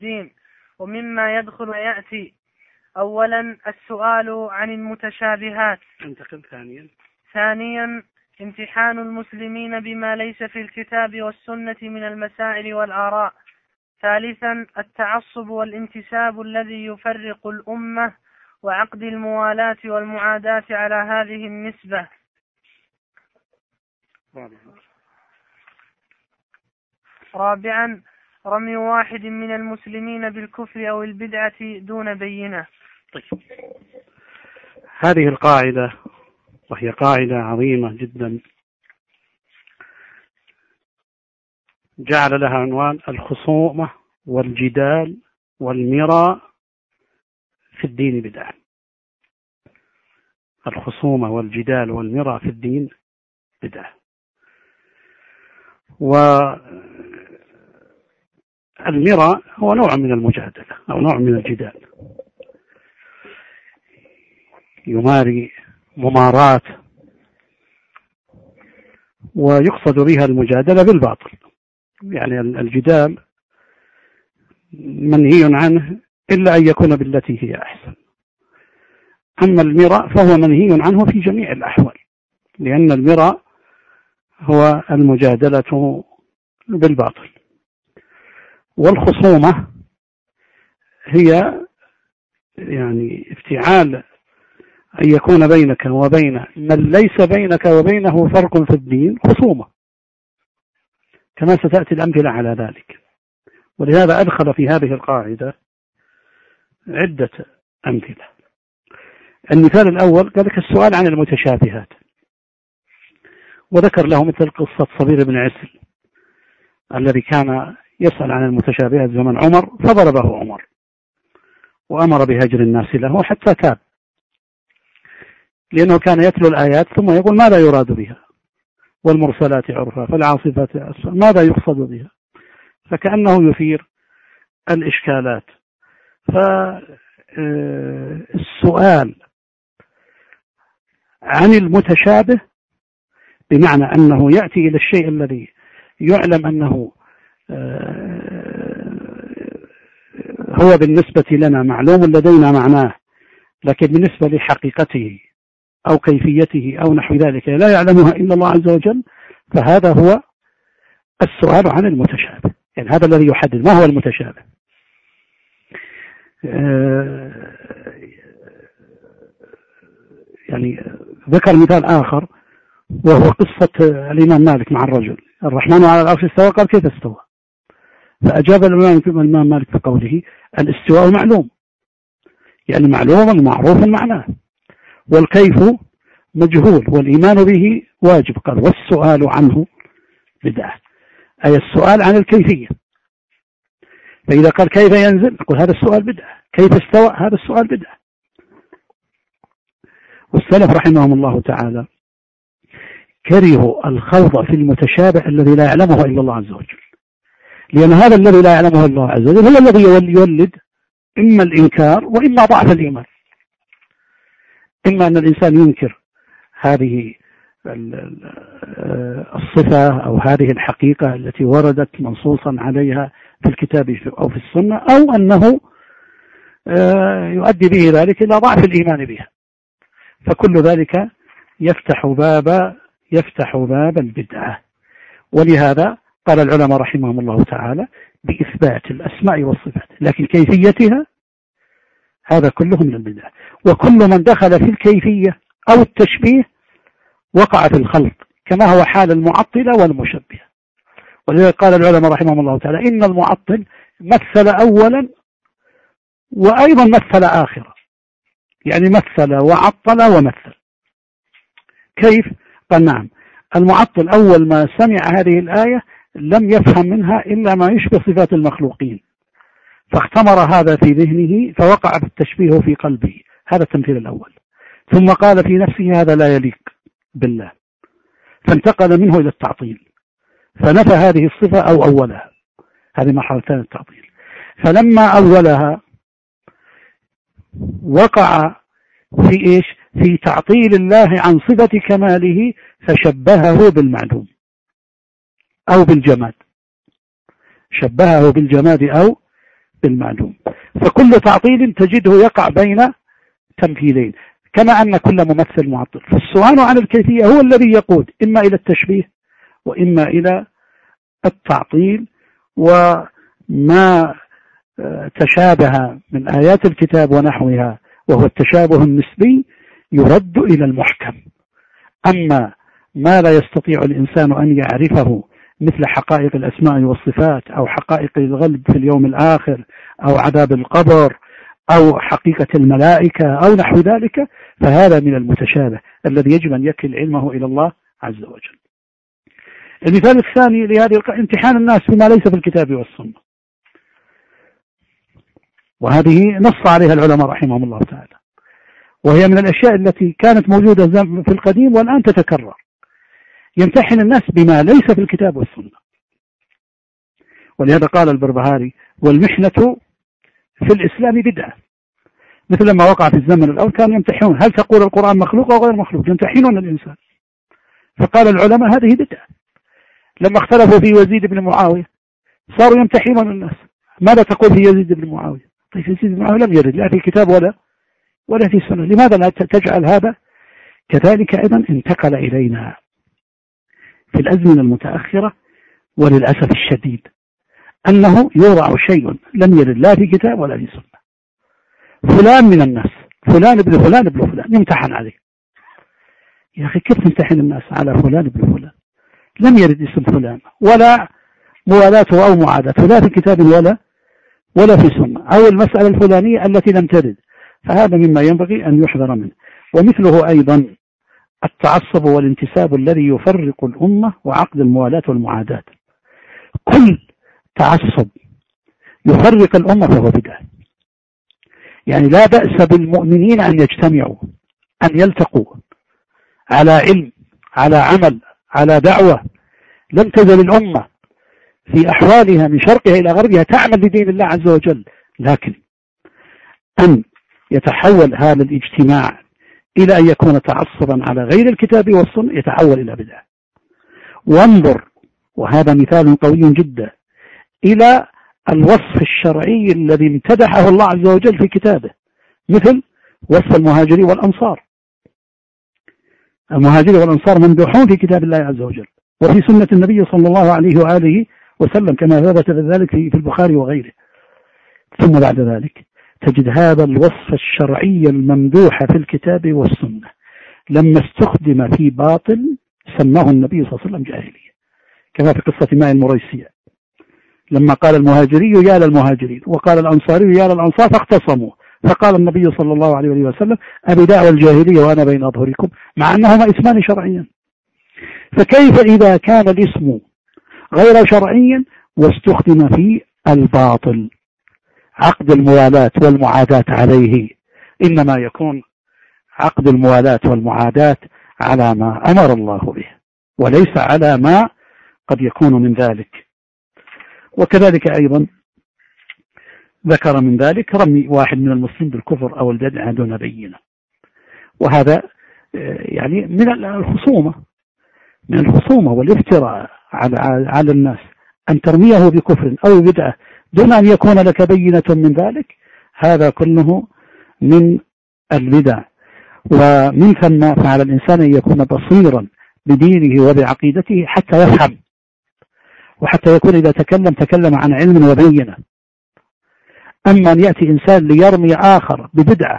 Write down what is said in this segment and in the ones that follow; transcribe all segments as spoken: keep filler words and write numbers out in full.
الدين، ومما يدخل ويأتي. أولا السؤال عن المتشابهات. انتقل ثانيا ثانيا امتحان المسلمين بما ليس في الكتاب والسنة من المسائل والآراء. ثالثا التعصب والانتساب الذي يفرق الأمة، وعقد الموالاة والمعاداة على هذه النسبة. رابعا رمي واحد من المسلمين بالكفر أو البدعة دون بينة. طيب. هذه القاعدة وهي قاعدة عظيمة جدا جعل لها عنوان الخصومة والجدال والمراء في الدين بدعة. الخصومة والجدال والمراء في الدين بدعة. والمراء هو نوع من المجادلة أو نوع من الجدال، يماري ممارات ويقصد بها المجادلة بالباطل. يعني الجدال منهي عنه إلا أن يكون بالتي هي أحسن. أما المراء فهو منهي عنه في جميع الأحوال، لأن المراء هو المجادلة بالباطل. والخصومة هي يعني افتعال أن يكون بينك وبين من ليس بينك وبينه فرق في الدين خصومة، كما ستأتي الأمثلة على ذلك. ولهذا أدخل في هذه القاعدة عدة أمثلة. المثال الأول قال لك السؤال عن المتشابهات، وذكر له مثل قصة صبير بن عسل الذي كان يسأل عن المتشابهات زمن عمر فضربه عمر وأمر بهجر الناس له حتى تاب، لأنه كان يتلو الآيات ثم يقول ماذا يراد بها، والمرسلات عرفا فالعاصفات عصفا ماذا يقصد بها، فكأنه يثير الإشكالات. فالسؤال عن المتشابه بمعنى أنه يأتي إلى الشيء الذي يعلم أنه هو بالنسبة لنا معلوم لدينا معناه، لكن بالنسبة لحقيقته أو كيفيته أو نحو ذلك لا يعلمها إلا الله عز وجل، فهذا هو السؤال عن المتشابه. يعني هذا الذي يحدد ما هو المتشابه. يعني ذكر مثال آخر وهو قصة الإمام مالك مع الرجل، الرحمن على العرش استوى، قال كيف استوى؟ فأجاب الإمام مالك بقوله الاستواء معلوم، يعني معلوم معروف معناه، والكيف مجهول والإيمان به واجب. قال والسؤال عنه بدعة، أي السؤال عن الكيفية. فإذا قال كيف ينزل نقول هذا السؤال بدعة، كيف استوى هذا السؤال بدعة. والسلف رحمهم الله تعالى كرهوا الخوض في المتشابه الذي لا يعلمه إلا الله عز وجل، لأن هذا الذي لا يعلمه الله عز وجل هو الذي يولد إما الإنكار وإما ضعف الإيمان. إما أن الإنسان ينكر هذه الصفة أو هذه الحقيقة التي وردت منصوصا عليها في الكتاب أو في السنة، أو أنه يؤدي به ذلك إلى ضعف الإيمان بها. فكل ذلك يفتح باب يفتح باب البدعة. ولهذا قال العلماء رحمهم الله تعالى بإثبات الأسماء والصفات، لكن كيفيتها هذا كله من البدعة. وكل من دخل في الكيفية أو التشبيه وقع في الخلط، كما هو حال المعطلة والمشبهة. ولذلك قال العلماء رحمهم الله تعالى إن المعطل مثل أولا وأيضا مثل آخرا، يعني مثل وعطل ومثل. كيف؟ قال نعم، المعطل أول ما سمع هذه الآية لم يفهم منها إلا ما يشبه صفات المخلوقين، فاختمر هذا في ذهنه فوقع في التشبيه في قلبه. هذا التمثيل الأول. ثم قال في نفسه هذا لا يليق بالله، فانتقل منه إلى التعطيل، فنفى هذه الصفة أو أولها. هذه مرحلتان التعطيل. فلما أولها وقع في إيش؟ في تعطيل الله عن صفة كماله، فشبهه بالمعدوم أو بالجماد، شبهه بالجماد أو بالمعلوم. فكل تعطيل تجده يقع بين تمثيلين، كما أن كل ممثل معطل. فالسؤال عن الكيفية هو الذي يقود إما إلى التشبيه وإما إلى التعطيل. وما تشابه من آيات الكتاب ونحوها وهو التشابه النسبي يرد إلى المحكم. أما ما لا يستطيع الإنسان أن يعرفه مثل حقائق الأسماء والصفات أو حقائق الغلب في اليوم الآخر أو عذاب القبر أو حقيقة الملائكة أو نحو ذلك، فهذا من المتشابه الذي يجب أن يكل علمه إلى الله عز وجل. المثال الثاني لهذه امتحان الناس بما ليس في الكتاب والسنة، وهذه نص عليها العلماء رحمهم الله تعالى، وهي من الأشياء التي كانت موجودة في القديم والآن تتكرر. يمتحن الناس بما ليس في الكتاب والسنة، ولهذا قال البربهاري: والمحنة في الإسلام بدعة. مثل لما وقع في الزمن الأول كانوا يمتحنون هل تقول القرآن مخلوق أو غير مخلوق، يمتحنون الإنسان. فقال العلماء هذه بدعة. لما اختلفوا في يزيد بن معاوية صاروا يمتحنون الناس: ماذا تقول في يزيد بن معاوية؟ طيب يزيد بن معاوية لم يرد لا في الكتاب ولا ولا في السنة، لماذا لا تجعل هذا؟ كذلك أيضا انتقل إلينا في الأزمنة المتأخرة وللأسف الشديد أنه يوضع شيء لم يرد لا في كتاب ولا في سنة. فلان من الناس، فلان ابن فلان ابن فلان، يمتحن عليه. يا أخي كيف تمتحن الناس على فلان ابن فلان؟ لم يرد اسم فلان ولا موالاته أو معاداته لا في كتاب ولا ولا في سنة، أو المسألة الفلانية التي لم ترد. فهذا مما ينبغي أن يحذر منه. ومثله أيضا التعصب والانتساب الذي يفرق الأمة وعقد الموالاة والمعاداة. كل تعصب يفرق الأمة فهو بدعة. يعني لا بأس بالمؤمنين أن يجتمعوا، أن يلتقوا على علم، على عمل، على دعوة. لم تزل الأمة في أحوالها من شرقها إلى غربها تعمل لدين الله عز وجل، لكن أن يتحول هذا الاجتماع إلى أن يكون تعصبا على غير الكتاب والسنة يتحول إلى بدعة. وانظر، وهذا مثال قوي جدا، إلى الوصف الشرعي الذي امتدحه الله عز وجل في كتابه، مثل وصف المهاجرين والأنصار. المهاجرين والأنصار ممدوحون في كتاب الله عز وجل وفي سنة النبي صلى الله عليه وآله وسلم كما ثبت ذلك في البخاري وغيره. ثم بعد ذلك تجد هذا الوصف الشرعي الممدوح في الكتاب والسنة لما استخدم في باطل سماه النبي صلى الله عليه وسلم جاهلية، كما في قصة ماء المريسية لما قال المهاجري يا للمهاجرين وقال الأنصاري يا للأنصار فاختصموا، فقال النبي صلى الله عليه وسلم أبي دعوى الجاهلية وأنا بين أظهركم، مع أنهما اسمان شرعيا. فكيف إذا كان الاسم غير شرعيا واستخدم في الباطل؟ عقد الموالاة والمعاداة عليه إنما يكون عقد الموالاة والمعاداة على ما أمر الله به وليس على ما قد يكون من ذلك. وكذلك أيضا ذكر من ذلك رمي واحد من المسلم بالكفر أو البدعة دون بينة، وهذا يعني من الخصومة من الخصومة والافتراء على على الناس، أن ترميه بكفر أو بدعة دون أن يكون لك بينة من ذلك، هذا كله من البدع. ومن ثم فعلى الإنسان أن يكون بصيرا بدينه وبعقيدته حتى يفهم، وحتى يكون إذا تكلم تكلم عن علم وبينة. أما أن يأتي إنسان ليرمي آخر ببدعة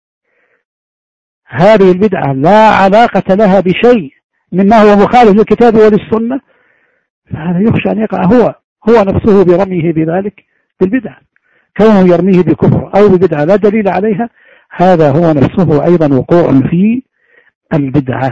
هذه البدعة لا علاقة لها بشيء مما هو مخالف للكتاب وللسنة، فهذا يخشى أن يقع هو هو نفسه برميه بذلك بالبدعة. كونه يرميه بكفر أو ببدعة لا دليل عليها، هذا هو نفسه أيضا وقوع في البدعة.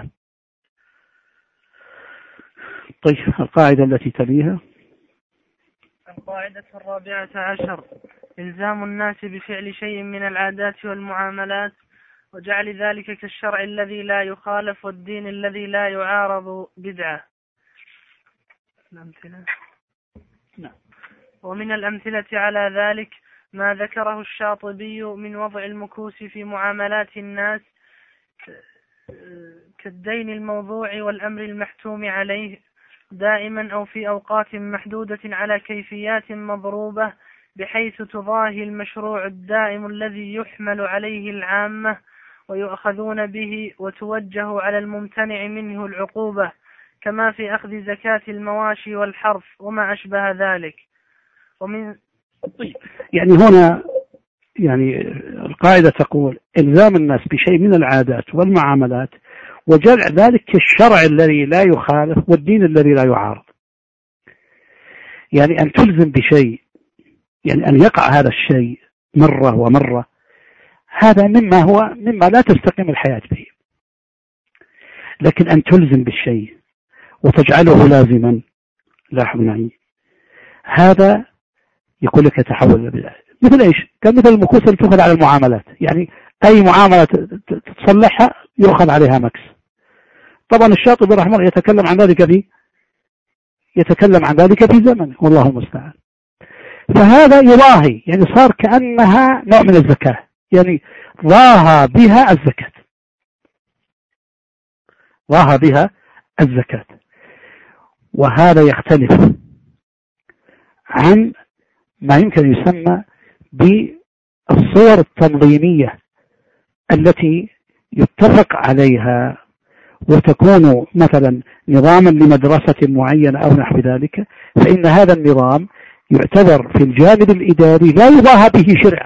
طيب القاعدة التي تليها. القاعدة الرابعة عشر: إلزام الناس بفعل شيء من العادات والمعاملات وجعل ذلك كالشرع الذي لا يخالف والدين الذي لا يعارض بدعة. الأمثلة. نعم. ومن الأمثلة على ذلك ما ذكره الشاطبي من وضع المكوس في معاملات الناس كالدين الموضوع والأمر المحتوم عليه دائما أو في أوقات محدودة على كيفيات مضروبة بحيث تضاهي المشروع الدائم الذي يحمل عليه العامة ويؤخذون به، وتوجه على الممتنع منه العقوبة، كما في أخذ زكاة المواشي والحرث وما أشبه ذلك. ومن يعني هنا يعني القاعدة تقول إلزام الناس بشيء من العادات والمعاملات وجعل ذلك الشرع الذي لا يخالف والدين الذي لا يعارض. يعني أن تلزم بشيء، يعني أن يقع هذا الشيء مرة ومرة، هذا مما هو مما لا تستقيم الحياة به. لكن أن تلزم بالشيء وتجعله لازما لاحظ معي، هذا يقول لك يتحول إلى مثل إيش؟ كان مثل المكوس اللي تأخذ على المعاملات، يعني أي معاملة تصلحها يؤخذ عليها مكس. طبعا الشاطبي رحمه الله يتكلم عن ذلك في يتكلم عن ذلك في زمنه والله المستعان. فهذا يضاهي، يعني صار كأنها نوع من الزكاة، يعني ضاهى بها الزكاة ضاهى بها الزكاة وهذا يختلف عن ما يمكن يسمى بالصور التنظيمية التي يتفق عليها وتكون مثلا نظاما لمدرسة معينة أو نحو ذلك، فإن هذا النظام يعتبر في الجانب الإداري لا يضاهى به شرعا.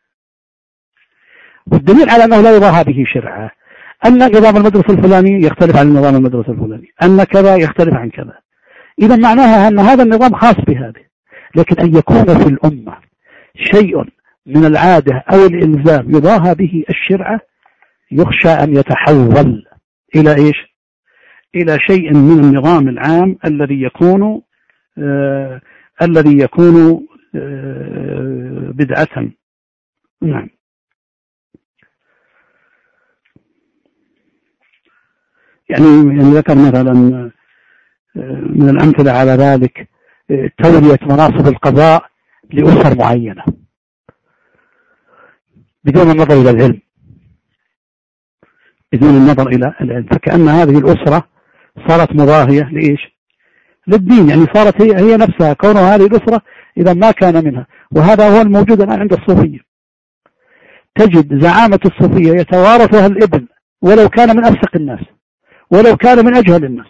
والدليل على أنه لا يضاهى به شرعا أن نظام المدرسة الفلاني يختلف عن نظام المدرسة الفلاني، أن كذا يختلف عن كذا. إذا معناها أن هذا النظام خاص بهذه. لكن أن يكون في الأمة شيء من العادة أو الإلزام يضاهى به الشرع يخشى أن يتحول إلى إيش؟ إلى شيء من النظام العام الذي يكون آه الذي يكون آه بدعة. نعم. يعني يعني ذكر مثلا من الأمثلة على ذلك تولية مناصب القضاء لأسر معينة بدون النظر إلى العلم بدون النظر إلى العلم فكأن هذه الأسرة صارت مضاهية لإيش؟ للدين، يعني صارت هي, هي نفسها كونها هذه الأسرة إذا ما كان منها. وهذا هو الموجود الآن عند الصوفية. تجد زعامة الصوفية يتوارثها الابن ولو كان من أفسق الناس ولو كان من أجهل الناس.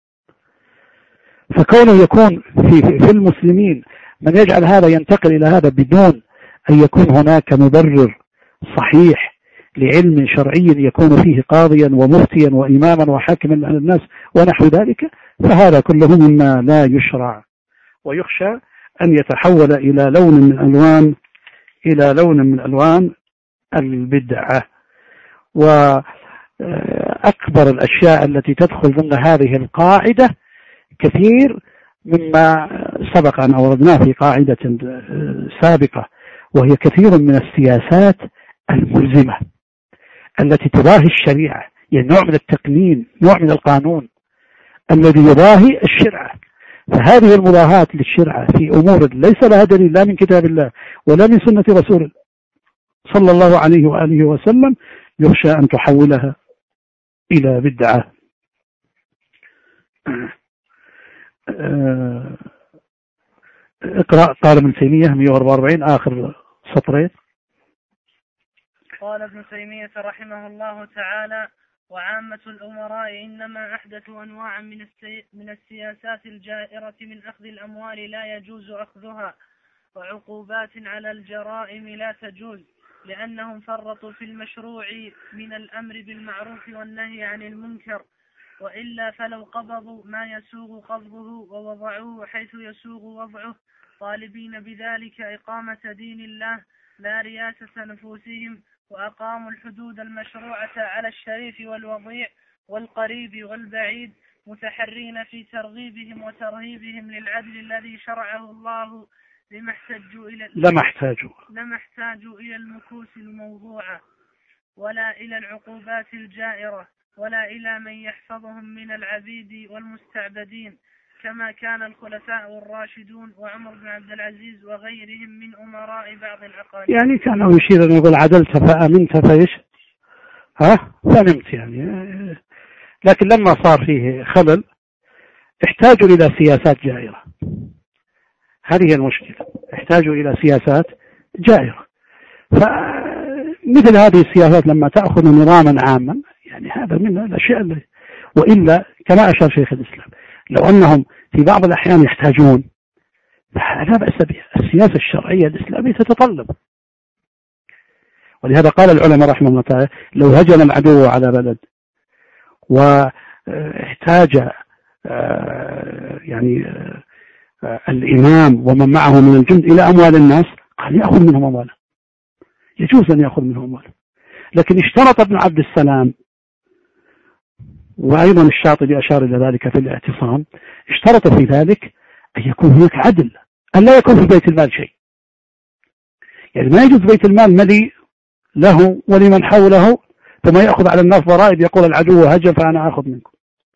فكونه يكون في, في المسلمين من يجعل هذا ينتقل إلى هذا بدون أن يكون هناك مبرر صحيح لعلم شرعي يكون فيه قاضيا ومفتيا وإماما وحاكما على الناس ونحو ذلك، فهذا كله مما لا يشرع ويخشى أن يتحول إلى لون من ألوان إلى لون من ألوان البدعة. وأكبر الأشياء التي تدخل ضمن هذه القاعدة كثير مما سبق أن أوردناه في قاعدة سابقة، وهي كثير من السياسات الملزمة التي تضاهي الشريعة، يعني نوع من التقنين، نوع من القانون الذي يضاهي الشرعة. فهذه المضاهاة للشرعة في أمور ليس لها دليل لا من كتاب الله ولا من سنة رسول صلى الله عليه وآله وسلم يخشى أن تحولها إلى بدعة. اقرأ. قال ابن تيمية مئة وأربعة وأربعين آخر سطرين. قال ابن تيمية رحمه الله تعالى: وعامة الأمراء إنما أحدثوا أنواعا من, السي... من السياسات الجائرة من أخذ الأموال لا يجوز أخذها، وعقوبات على الجرائم لا تجوز، لأنهم فرطوا في المشروع من الأمر بالمعروف والنهي عن المنكر، وإلا فلو قبضوا ما يسوغ قبضه ووضعوه حيث يسوغ وضعه طالبين بذلك إقامة دين الله لا رياسة نفوسهم، وأقاموا الحدود المشروعة على الشريف والوضيع والقريب والبعيد، متحرين في ترغيبهم وترهيبهم للعدل الذي شرعه الله، لما احتاجوا إلى لما احتاجوا لما احتاجوا إلى المكوس الموضوعة، ولا إلى العقوبات الجائرة، ولا إلى من يحفظهم من العبيد والمستعبدين، كما كان الخلفاء الراشدون وعمر بن عبد العزيز وغيرهم من أمراء بعض الأقاليم. يعني كانوا يشير أن يقول عدلت فأمنت فإيش ها فنمت يعني. لكن لما صار فيه خلل احتاجوا إلى سياسات جائرة. هذه هي المشكلة. يحتاجوا إلى سياسات جائرة. فمثل هذه السياسات لما تأخذ نظاما عاما، يعني هذا من الأشياء اللي وإلا كما أشار شيخ الإسلام لو أنهم في بعض الأحيان يحتاجون لا بأس بها. السياسة الشرعية الإسلامية تتطلب. ولهذا قال العلماء رحمه الله تعالى لو هجم العدو على بلد واحتاج يعني الإمام ومن معه من الجند إلى أموال الناس، قال يأخذ منهم أمواله، يجوز أن يأخذ منهم أمواله. لكن اشترط ابن عبد السلام، وأيضا الشاطبي أشار إلى ذلك في الاعتصام، اشترط في ذلك أن يكون هناك عدل، أن لا يكون في بيت المال شيء. يعني ما يجوز بيت المال مليء له ولمن حوله ثم يأخذ على الناس ضرائب يقول العدو هجم فأنا أخذ منكم.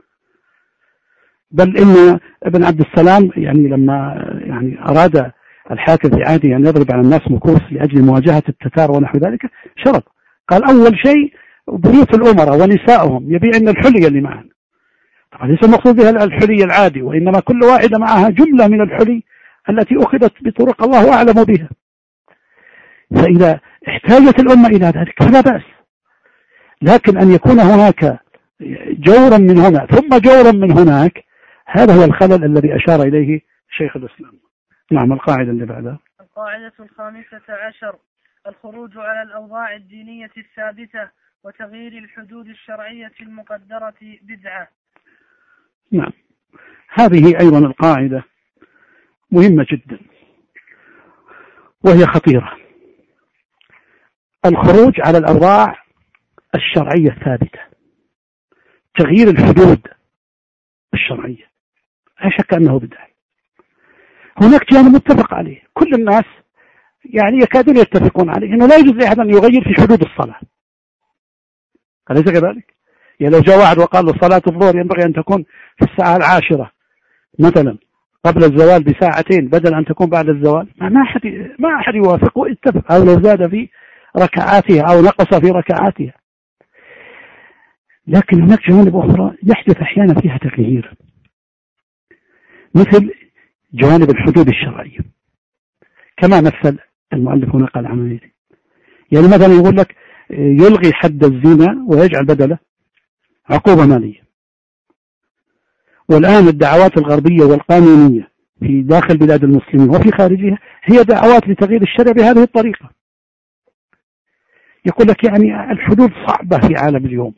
بل إن ابن عبد السلام يعني لما يعني أراد الحاكم في عهده أن يضرب على الناس مكوس لأجل مواجهة التتار ونحو ذلك، شرط قال أول شيء بيوت الأمراء ونسائهم يبيعن الحلي اللي معهم. طبعا ليس المقصود بها الحلي العادي، وإنما كل واحدة معها جملة من الحلي التي أخذت بطرق الله أعلم بها. فإذا احتاجت الأمة إلى ذلك فلا بأس. لكن أن يكون هناك جورا من هنا ثم جورا من هناك، هذا هو الخلل الذي أشار إليه شيخ الإسلام. نعم. القاعدة اللي بعدها القاعدة الخامسة عشر: الخروج على الأوضاع الدينية الثابتة وتغيير الحدود الشرعية المقدرة بدعة. نعم. هذه أيضا القاعدة مهمة جدا وهي خطيرة. الخروج على الأوضاع الشرعية الثابتة، تغيير الحدود الشرعية، لا شك أنه بدعة. هناك جانب متفق عليه، كل الناس يعني يكادون يتفقون عليه أنه لا يجوز لأحد أن يغير في حدود الصلاة، أليس كذلك؟ يعني لو جاء واحد وقال له صلاة الظهر ينبغي أن تكون في الساعة العاشرة مثلا قبل الزوال بساعتين بدل أن تكون بعد الزوال، ما أحد ما أحد يوافق ويتفق، أو لو زاد في ركعاتها أو نقص في ركعاتها. لكن هناك جوانب أخرى يحدث أحيانا فيها تغيير، مثل جوانب الحدود الشرعية كما مثل المؤلف هنا قال عملية. يعني مثلا يقول لك يلغي حد الزنا ويجعل بدله عقوبة مالية. والآن الدعوات الغربية والقانونية في داخل بلاد المسلمين وفي خارجها هي دعوات لتغيير الشرع بهذه الطريقة. يقول لك يعني الحدود صعبة في عالم اليوم،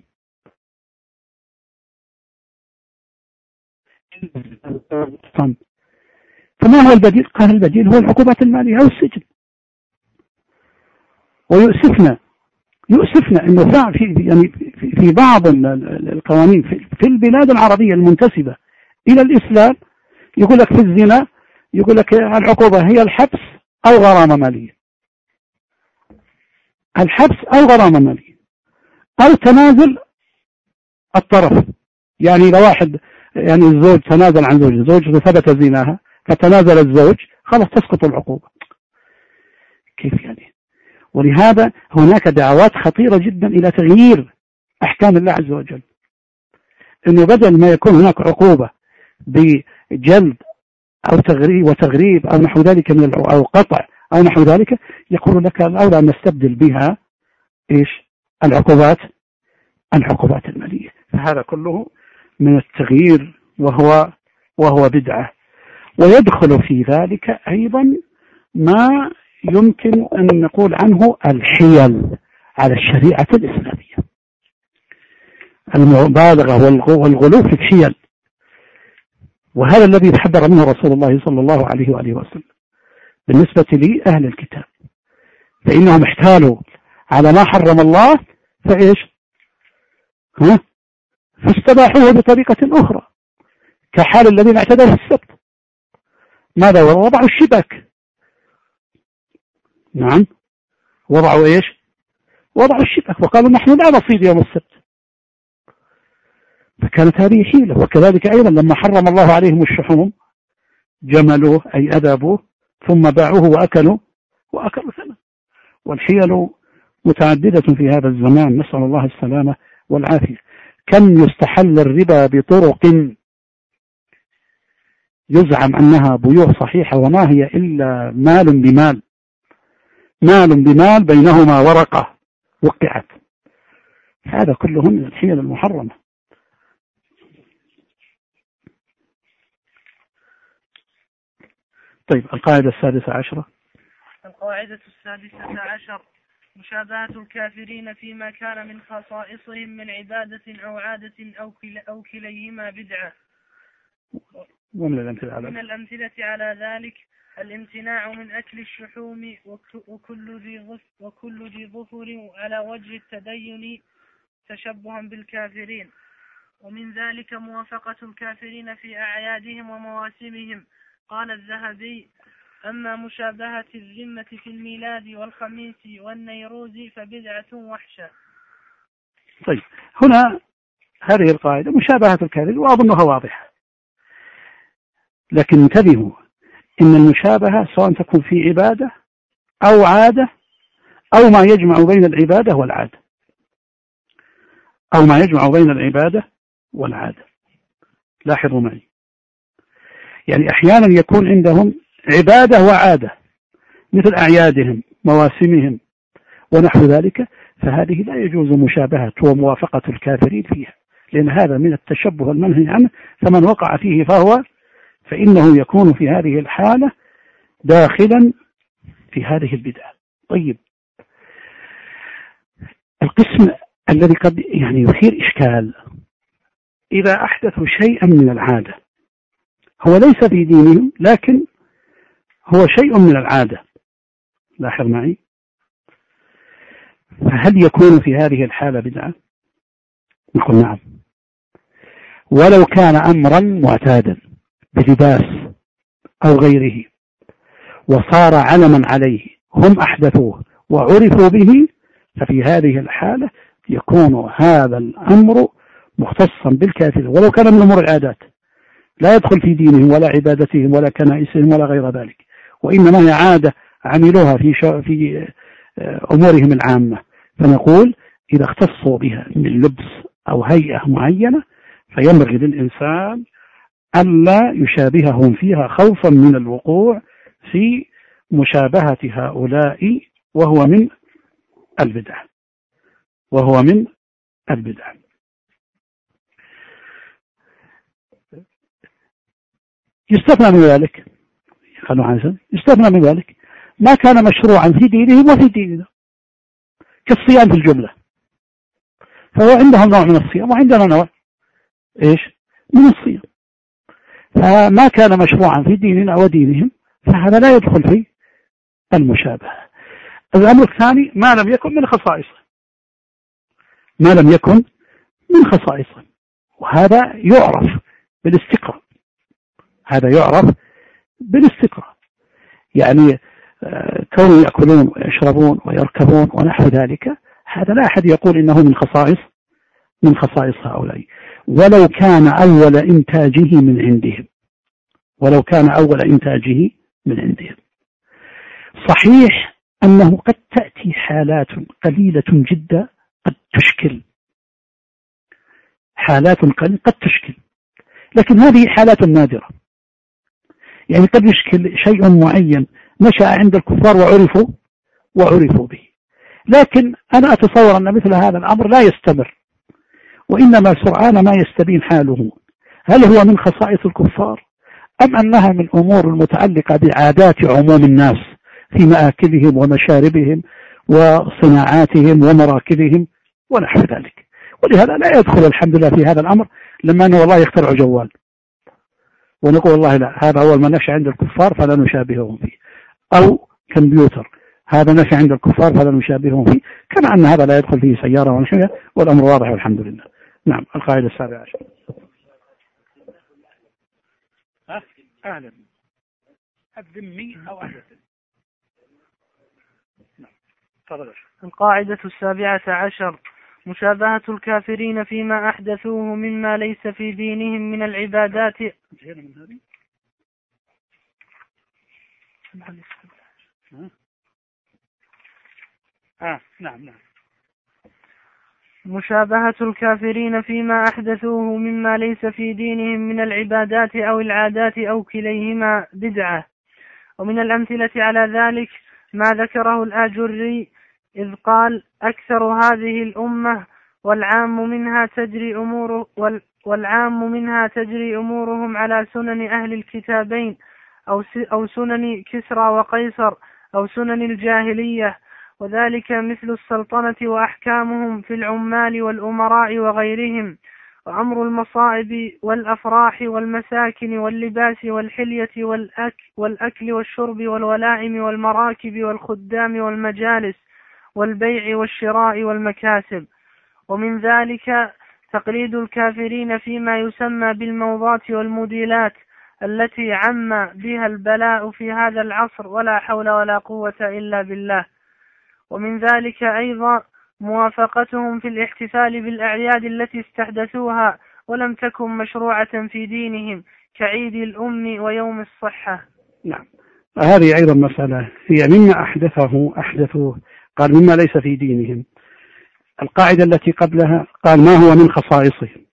فما هو البديل؟ قال البديل هو العقوبات المالية أو السجن. ويؤسفنا يؤسفنا انه في يعني في بعض القوانين في البلاد العربية المنتسبة الى الاسلام يقول لك في الزنا يقول لك العقوبة هي الحبس او غرامة مالية، الحبس او غرامة مالية او تنازل الطرف. يعني لو واحد يعني الزوج تنازل عن زوجته، زوجته ثبت زناها فتنازل الزوج، خلاص تسقط العقوبة. كيف يعني؟ ولهذا هناك دعوات خطيرة جدا إلى تغيير أحكام الله عز وجل، إنه بدل ما يكون هناك عقوبة بجلد أو تغريب وتغريب أو نحو ذلك من أو قطع أو نحو ذلك، يقول لك الأولى أن نستبدل بها إيش؟ العقوبات العقوبات المالية. فهذا كله من التغيير وهو وهو بدعة. ويدخل في ذلك أيضا ما يمكن أن نقول عنه الحيل على الشريعة الإسلامية، المبالغة والغلو في الحيل. وهذا الذي تحذر منه رسول الله صلى الله عليه وآله وسلم بالنسبة لي أهل الكتاب، فإنهم احتالوا على ما حرم الله فإيش ها فاستباحوه بطريقة أخرى، كحال الذين اعتدوا في السبت. ماذا وضعوا الشبك؟ نعم وضعوا ايش؟ وضعوا الشبك وقالوا نحن لا نصيد يوم السبت. فكانت هذه حيلة. وكذلك أيضا لما حرم الله عليهم الشحوم جملوه أي أذبوه ثم باعوه وأكلوا وأكلوا ثمن. والحيل متعددة في هذا الزمان، نسأل الله السلامة والعافية. كم يستحل الربا بطرق يزعم أنها بيوع صحيحة وما هي إلا مال بمال، مال بمال بينهما ورقة وقعت. هذا كله من الحيل المحرمة. طيب القاعدة السادسة عشرة. القاعدة السادسة عشر مشابهة الكافرين فيما كان من خصائصهم من عبادة أو عادة أو كلا أو كليهما بدعة. ومن الأمثلة على من الأمثلة على ذلك الامتناع من أكل الشحوم وكل ذي ظفر وكل ذي ظفر على وجه التدين تشبها بالكافرين. ومن ذلك موافقة الكافرين في أعيادهم ومواسمهم. قال الذهبي: أما مشابهة الذمة في الميلاد والخميس والنيروز فبدعة وحشة. طيب هنا هذه القاعدة مشابهة الكافرين وأظنها واضحة، لكن انتبهوا إن المشابهة سواء تكون في عبادة أو عادة أو ما يجمع بين العبادة والعادة أو ما يجمع بين العبادة والعادة. لاحظوا معي، يعني أحيانا يكون عندهم عبادة وعادة مثل أعيادهم مواسمهم ونحو ذلك، فهذه لا يجوز مشابهة وموافقة الكافرين فيها، لأن هذا من التشبه المنهي عنه، فمن وقع فيه فهو فإنه يكون في هذه الحالة داخلا في هذه البدعة. طيب القسم الذي قد يعني يثير إشكال: إذا أحدثوا شيئا من العادة هو ليس في دينهم لكن هو شيء من العادة، لاحظ معي، فهل يكون في هذه الحالة بدعة؟ نقول نعم، ولو كان أمرا معتادا بلباس أو غيره وصار علما عليه هم أحدثوه وعرفوا به، ففي هذه الحالة يكون هذا الأمر مختصا بالكافر ولو كان من أمور العادات، لا يدخل في دينهم ولا عبادتهم ولا كنائسهم ولا غير ذلك، وإنما هي عادة عملوها في في أمورهم العامة. فنقول إذا اختصوا بها من لبس أو هيئة معينة فينبغي للإنسان ألا يشابههم فيها خوفا من الوقوع في مشابهة هؤلاء وهو من البدع وهو من البدع. يستثنى من ذلك يستثنى من ذلك ما كان مشروعا في دينهم وفي ديننا كالصيام في الجملة، فهو عندهم نوع من الصيام وعندنا نوع إيش من الصيام، فما كان مشروعا في ديننا ودينهم فهذا لا يدخل في المشابهة. الأمر الثاني ما لم يكن من خصائصه ما لم يكن من خصائصه وهذا يعرف بالاستقراء هذا يعرف بالاستقراء يعني كونوا يأكلون ويشربون ويركبون ونحو ذلك، هذا لا أحد يقول إنه من خصائص من خصائص هؤلاء ولو كان أول إنتاجه من عندهم ولو كان أول إنتاجه من عندهم. صحيح أنه قد تأتي حالات قليلة جدا قد تشكل حالات قد تشكل لكن هذه حالات نادرة، يعني قد يشكل شيء معين نشأ عند الكفار وعرفوا وعرفوا به، لكن أنا أتصور أن مثل هذا الأمر لا يستمر، وإنما سرعان ما يستبين حاله هل هو من خصائص الكفار أم أنها من أمور المتعلقة بعادات عموم الناس في مآكلهم ومشاربهم وصناعاتهم ومراكبهم ونحو ذلك. ولهذا لا يدخل الحمد لله في هذا الأمر لما أنه والله يخترع جوال ونقول والله لا هذا أول ما نشأ عند الكفار فلا نشابههم فيه، أو كمبيوتر هذا نشأ عند الكفار فلا نشابههم فيه، كما أن هذا لا يدخل فيه سيارة ونحوها، والأمر واضح والحمد لله. نعم. القاعدة السابعة عشر. أهلا الذمي أو أهل نعم. تفضل. القاعدة السابعة عشر مشابهة الكافرين فيما أحدثوه مما ليس في دينهم من العبادات. آه نعم نعم مشابهة الكافرين فيما أحدثوه مما ليس في دينهم من العبادات أو العادات أو كليهما بدعة. ومن الأمثلة على ذلك ما ذكره الآجري إذ قال أكثر هذه الأمة والعام منها تجري أمور والعام منها تجري أمورهم على سنن أهل الكتابين أو أو سنن كسرى وقيصر أو سنن الجاهلية، وذلك مثل السلطنة وأحكامهم في العمال والأمراء وغيرهم، وأمر المصائب والأفراح والمساكن واللباس والحلية والأكل, والأكل والشرب والولائم والمراكب والخدام والمجالس والبيع والشراء والمكاسب. ومن ذلك تقليد الكافرين فيما يسمى بالموضات والموديلات التي عم بها البلاء في هذا العصر، ولا حول ولا قوة إلا بالله. ومن ذلك أيضا موافقتهم في الاحتفال بالأعياد التي استحدثوها ولم تكن مشروعة في دينهم كعيد الأم ويوم الصحة. نعم، هذه أيضا مسألة هي مما أحدثه أحدثوه، قال مما ليس في دينهم. القاعدة التي قبلها قال ما هو من خصائصهم.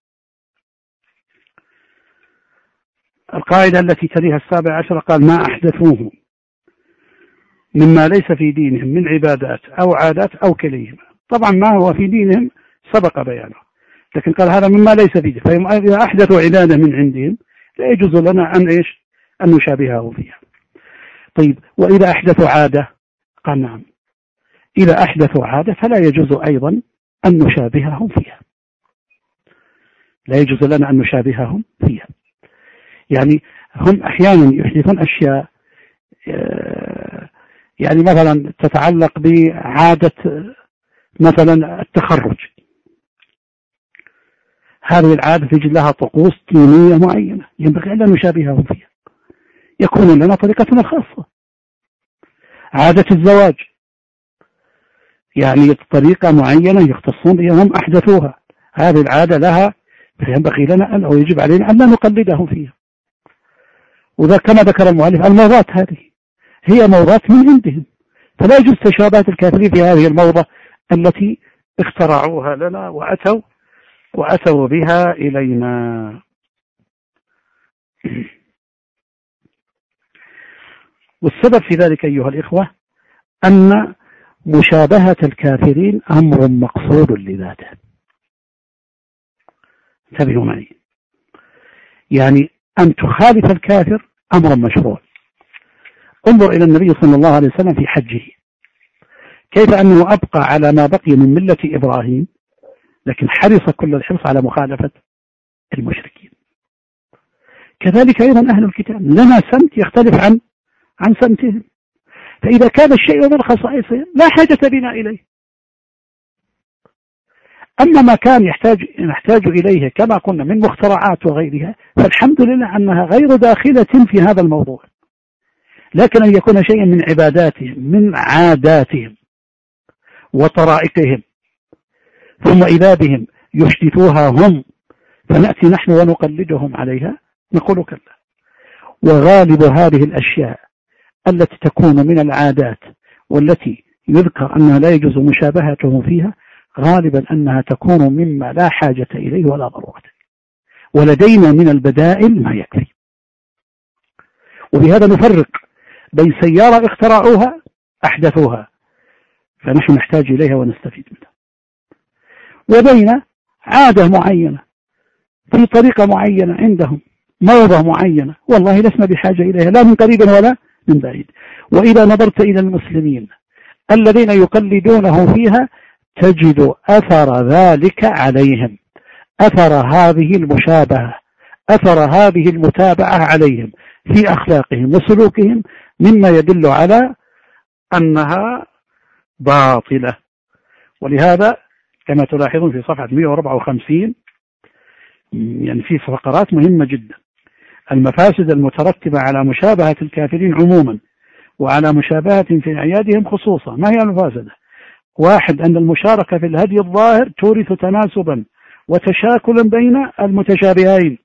القاعدة التي تليها السابع عشر قال ما أحدثوه مما ليس في دينهم من عبادات أو عادات أو كليهما. طبعا ما هو في دينهم سبق بيانه، لكن قال هذا مما ليس في دينهم، فإذا أحدثوا عبادة من عندهم لا يجوز لنا أن إيش أن نشابهه فيها. طيب وإذا أحدثوا عادة قال نعم، إذا أحدثوا عادة فلا يجوز أيضا أن نشابههم فيها، لا يجوز لنا أن نشابههم فيها. يعني هم أحيانا يحدثون أشياء يعني مثلا تتعلق بعادة مثلا التخرج، هذه العادة تجد لها طقوس دينية معينة ينبغي أن لا نشابههم فيها، يكون لنا طريقتنا الخاصة. عادة الزواج يعني طريقة معينة يختصون بها هم أحدثوها، هذه العادة لها ينبغي لنا أن أو يجب علينا أن لا نقلدهم فيها. وذا كما ذكر المؤلف الموضات هذه هي موضات من عندهم، فلا يجوز تشابهات الكافرين في هذه الموضة التي اخترعوها لنا وأتوا وأتوا بها إلينا. والسبب في ذلك أيها الإخوة أن مشابهة الكافرين أمر مقصود لذاته. انتبهوا معي، يعني أن تخالف الكافر أمر مشروع. انظر إلى النبي صلى الله عليه وسلم في حجه، كيف أنه أبقى على ما بقي من ملة إبراهيم، لكن حرص كل الحرص على مخالفة المشركين. كذلك أيضا أهل الكتاب لنا سمت يختلف عن عن سمتهم، فإذا كان الشيء من خصائصهم لا حاجة بنا إليه. أما ما كان يحتاج نحتاج إليه كما قلنا من مخترعات وغيرها فالحمد لله أنها غير داخلة في هذا الموضوع، لكن أن يكون شيئا من عباداتهم من عاداتهم وطرائقهم ثم إذا بهم يحدثوها هم فنأتي نحن ونقلدهم عليها، نقول كلا. وغالب هذه الأشياء التي تكون من العادات والتي يذكر أنها لا يجوز مشابهتهم فيها غالبا أنها تكون مما لا حاجة إليه ولا ضرورة، ولدينا من البدائل ما يكفي. وبهذا نفرق بين سيارة اخترعوها أحدثوها فنحن نحتاج إليها ونستفيد منها، وبين عادة معينة في طريقة معينة عندهم موضة معينة والله لسنا بحاجة إليها لا من قريب ولا من بعيد. وإذا نظرت إلى المسلمين الذين يقلدونه فيها تجد أثر ذلك عليهم، أثر هذه المشابهة، أثر هذه المتابعة عليهم في أخلاقهم وسلوكهم، مما يدل على أنها باطلة. ولهذا كما تلاحظون في صفحة مئة وأربعة وخمسين يعني في فقرات مهمة جدا، المفاسد المترتبة على مشابهة الكافرين عموما وعلى مشابهة في أعيادهم خصوصا. ما هي المفاسدة؟ واحد، أن المشاركة في الهدي الظاهر تورث تناسبا وتشاكلا بين المتشابهين.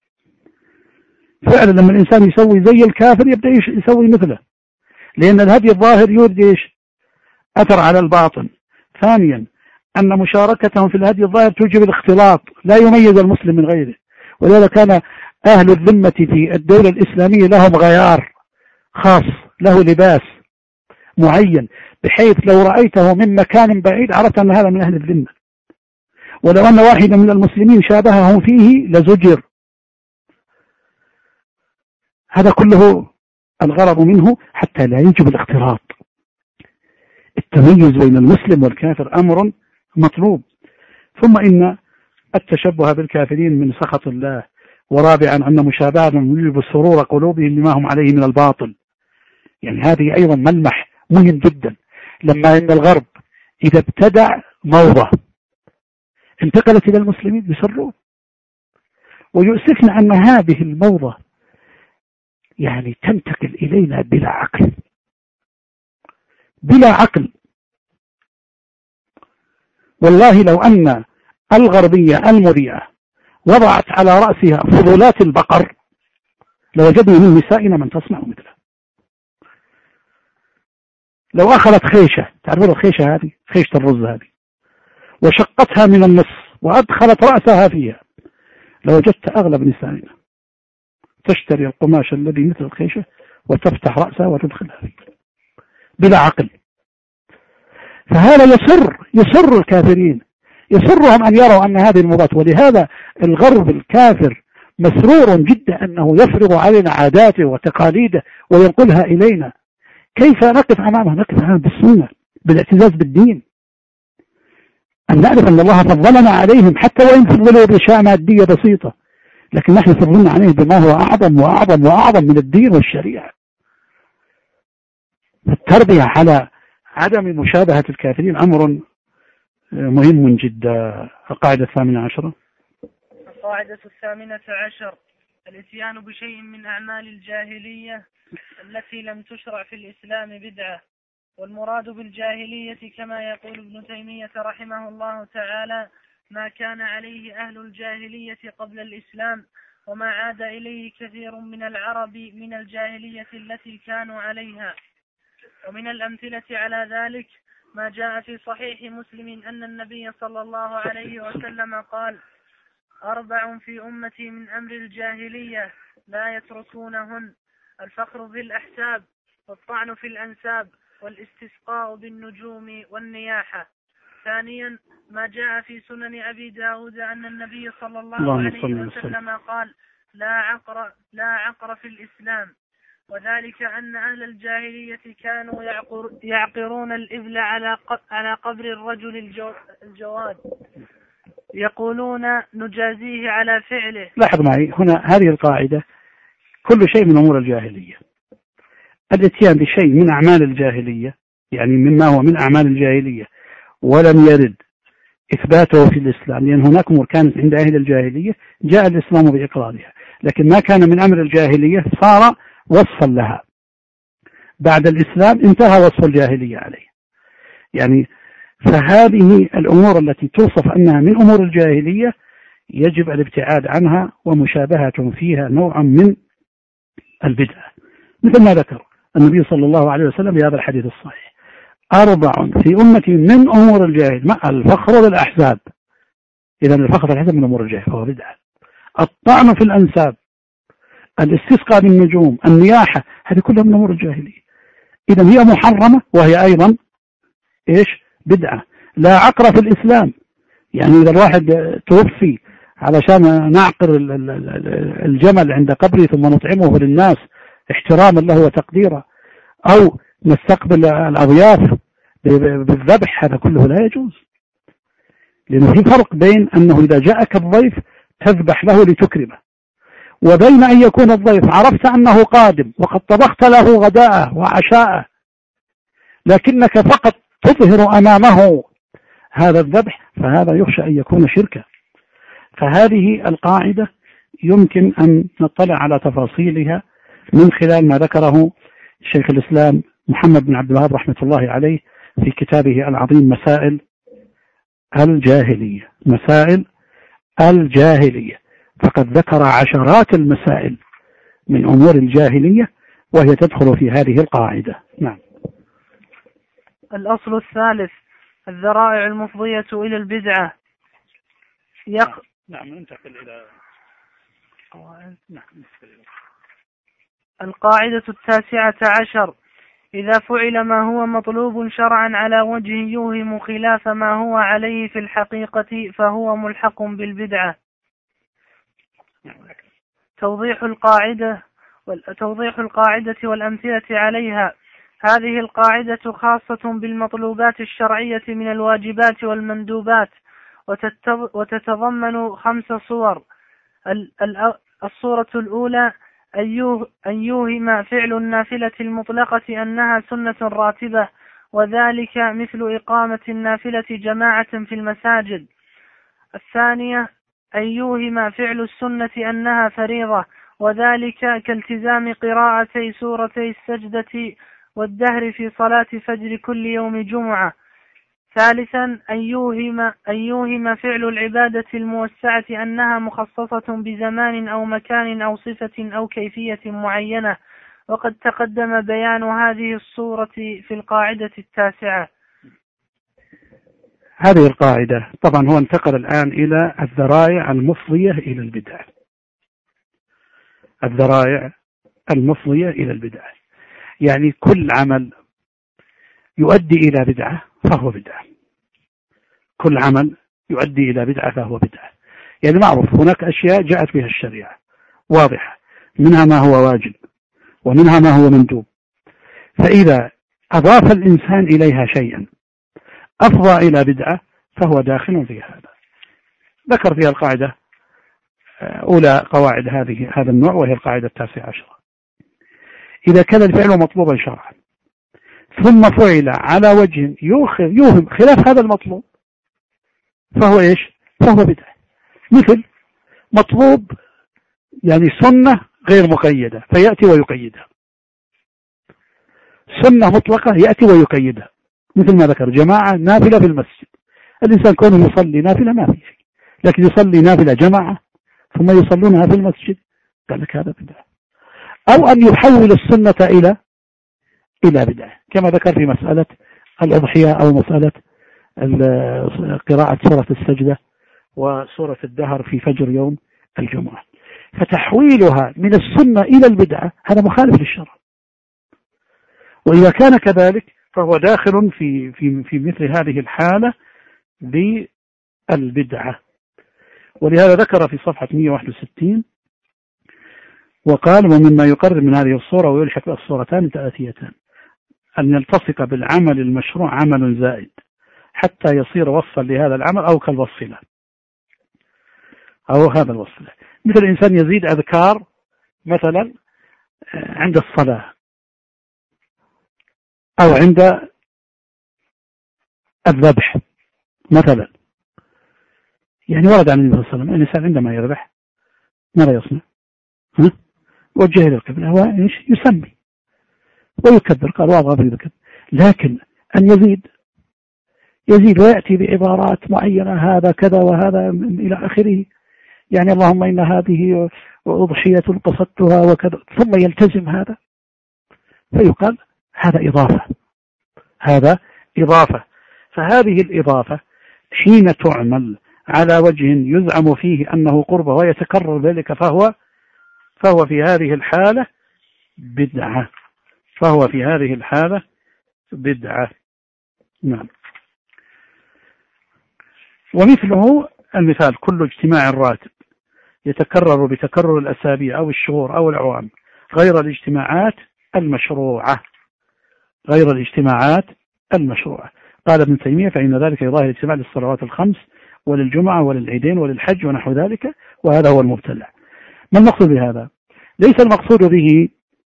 فعلا لما الإنسان يسوي زي الكافر يبدأ يسوي مثله، لأن الهدي الظاهر يورث إيش؟ أثر على الباطن. ثانيا أن مشاركتهم في الهدي الظاهر توجب الاختلاط، لا يميز المسلم من غيره. ولذلك كان أهل الذمة في الدولة الإسلامية لهم غيار خاص، له لباس معين، بحيث لو رأيته من مكان بعيد عرفت أن هذا من أهل الذمة، ولو أن واحدا من المسلمين شابههم فيه لزجر. هذا كله الغرض منه حتى لا يجب الاختلاط. التميز بين المسلم والكافر أمر مطلوب. ثم إن التشبه بالكافرين من سخط الله. ورابعا أن مشابهتهم يجب سرور قلوبهم بما هم عليه من الباطل. يعني هذه أيضا ملمح مهم جدا. لما إن الغرب إذا ابتدع موضة انتقلت إلى المسلمين بسرور، ويؤسفنا أن هذه الموضة يعني تنتقل إلينا بلا عقل بلا عقل. والله لو أن الغربية المذيعة وضعت على رأسها فضولات البقر لوجدنا من نسائنا من تصنع مثله. لو أخذت خيشة، تعرفون الخيشة هذه، خيشة الرز هذه، وشقتها من النص وأدخلت رأسها فيها لوجدت أغلب نسائنا تشتري القماش الذي مثل الخيشة وتفتح رأسها وتدخلها فيه بلا عقل. فهذا يسر يسر الكافرين، يسرهم أن يروا أن هذه المضاد. ولهذا الغرب الكافر مسرور جدا أنه يفرض علينا عاداته وتقاليده وينقلها إلينا. كيف نقف أمامه؟ نقف أمامه بالسنة، بالاعتزاز بالدين، أن نعرف أن الله فضلنا عليهم حتى وإن فضلوا بأشياء مادية بسيطة، لكن نحن فضلنا عليه بما هو أعظم وأعظم وأعظم من الدين والشريعة. التربية على عدم مشابهة الكافرين أمر مهم جدا. القاعدة الثامنة عشرة. القاعدة الثامنة عشر: الاتيان بشيء من أعمال الجاهلية التي لم تشرع في الإسلام بدعة. والمراد بالجاهلية كما يقول ابن تيمية رحمه الله تعالى ما كان عليه أهل الجاهلية قبل الإسلام وما عاد إليه كثير من العرب من الجاهلية التي كانوا عليها. ومن الأمثلة على ذلك ما جاء في صحيح مسلم أن النبي صلى الله عليه وسلم قال: أربع في أمتي من أمر الجاهلية لا يتركونهن: الفخر في الأحساب، والطعن في الأنساب، والاستسقاء بالنجوم، والنياحة. ثانيا ما جاء في سنن أبي داود أن النبي صلى الله, الله عليه وسلم قال: لا عقر, لا عقر في الإسلام، وذلك أن أهل الجاهلية كانوا يعقر يعقرون الإبل على على قبر الرجل الجو الجواد، يقولون نجازيه على فعله. لاحظ معي هنا هذه القاعدة: كل شيء من أمور الجاهلية. الاتيان بشيء من أعمال الجاهلية، يعني مما هو من أعمال الجاهلية ولم يرد إثباته في الإسلام، لأن هناك أمور كانت عند أهل الجاهلية جاء الإسلام بإقرارها، لكن ما كان من أمر الجاهلية صار وصفا لها. بعد الإسلام انتهى وصف الجاهلية عليه. يعني فهذه الأمور التي توصف أنها من أمور الجاهلية يجب الابتعاد عنها، ومشابهة فيها نوع من البدعة، مثل ما ذكر النبي صلى الله عليه وسلم في هذا الحديث الصحيح: أربع في أمتي من أمور الجاهل، مع الفخر بالأحزاب. إذا الفخر بالأحزاب من أمور الجاهل فهو بدعة. الطعن في الأنساب، الاستسقاء بالنجوم، النياحة، هذه كلها من أمور الجاهلية. إذا هي محرمة وهي أيضا إيش؟ بدعة. لا عقر في الإسلام، يعني إذا الواحد توفي علشان نعقر الجمل عند قبره ثم نطعمه للناس احتراما له وتقديرا، أو نستقبل الأضياف بالذبح، هذا كله لا يجوز. لأنه في فرق بين أنه إذا جاءك الضيف تذبح له لتكرمه، وبين أن يكون الضيف عرفت أنه قادم وقد طبخت له غداءه وعشاءه لكنك فقط تظهر أمامه هذا الذبح، فهذا يخشى أن يكون شركا. فهذه القاعدة يمكن أن نطلع على تفاصيلها من خلال ما ذكره شيخ الإسلام محمد بن عبد الوهاب رحمة الله عليه في كتابه العظيم مسائل الجاهلية. مسائل الجاهلية، فقد ذكر عشرات المسائل من أمور الجاهلية وهي تدخل في هذه القاعدة. نعم. الأصل الثالث: الذرائع المفضية إلى البدعة. يق... نعم ننتقل إلى نعم. القاعدة التاسعة عشر: إذا فعل ما هو مطلوب شرعا على وجه يوهم خلاف ما هو عليه في الحقيقة فهو ملحق بالبدعة. توضيح القاعدة توضيح القاعدة والأمثلة عليها. هذه القاعدة خاصة بالمطلوبات الشرعية من الواجبات والمندوبات، وتتضمن خمس صور. الصورة الأولى أن يوهم فعل النافلة المطلقة أنها سنة راتبة، وذلك مثل إقامة النافلة جماعة في المساجد. الثانية أن يوهم فعل السنة أنها فريضة، وذلك كالتزام قراءتي سورتي السجدة والدهر في صلاة فجر كل يوم جمعة. ثالثا أن يوهم, أن يوهم فعل العبادة الموسعة أنها مخصصة بزمان أو مكان أو صفة أو كيفية معينة، وقد تقدم بيان هذه الصورة في القاعدة التاسعة. هذه القاعدة طبعا هو انتقل الآن إلى الذرائع المفضية إلى البدع. الذرائع المفضية إلى البدع يعني كل عمل يؤدي إلى بدعة فهو بدعة. كل عمل يؤدي إلى بدعة فهو بدعة. يعني معروف هناك أشياء جاءت بها الشريعة واضحة، منها ما هو واجب ومنها ما هو مندوب، فإذا أضاف الإنسان إليها شيئا أفضى إلى بدعة فهو داخل في هذا. ذكر فيها القاعدة أولى قواعد هذه هذا النوع، وهي القاعدة التاسعة عشرة: إذا كان الفعل مطلوبا شرعا ثم فعل على وجه يوهم خلاف هذا المطلوب فهو إيش؟ فهو بدعة. مثل مطلوب يعني سنة غير مقيدة فيأتي ويقيدها، سنة مطلقة يأتي ويقيدها، مثل ما ذكر جماعة نافلة في المسجد. الإنسان كونه يصلي نافلة ما فيه، لكن يصلي نافلة جماعة ثم يصلونها في المسجد قال لك هذا بدعة. أو أن يحول السنة إلى إلى بدعة كما ذكر في مسألة الأضحية أو مسألة قراءة سورة السجدة وسورة الدهر في فجر يوم الجمعة. فتحويلها من السنة إلى البدعة هذا مخالف للشرع، وإذا كان كذلك فهو داخل في في في مثل هذه الحالة بالبدعة. ولهذا ذكر في صفحة مئة وواحد وستين وقال: ومما يقرر من هذه الصورة ويلحق الصورتان الآتيتان أن يلتصق بالعمل المشروع عمل زائد حتى يصير وصفا لهذا العمل أو كالوصف له أو هذا الوصف له. مثل الإنسان يزيد أذكار مثلا عند الصلاة أو عند الذبح مثلا، يعني ورد عن النبي صلى الله عليه وسلم الإنسان عندما يذبح ماذا يصنع؟ ها؟ وجه إلى القبلة هو يسمي ويكبر، قال واضح يذكر، لكن أن يزيد يزيد ويأتي بعبارات معينة هذا كذا وهذا إلى آخره، يعني اللهم إن هذه أضحية قصدتها وكذا، ثم يلتزم هذا فيقال هذا إضافة هذا إضافة. فهذه الإضافة حين تعمل على وجه يزعم فيه أنه قربة ويتكرر ذلك فهو فهو في هذه الحالة بدعة فهو في هذه الحالة بدعة. نعم. ومثله المثال: كل اجتماع راتب يتكرر بتكرر الأسابيع أو الشهور أو الأعوام غير الاجتماعات المشروعة غير الاجتماعات المشروعة. قال ابن تيمية: فإن ذلك يظاهر الاجتماع للصلوات الخمس وللجمعة وللعيدين وللحج ونحو ذلك، وهذا هو المبتلع. ما المقصود بهذا؟ ليس المقصود به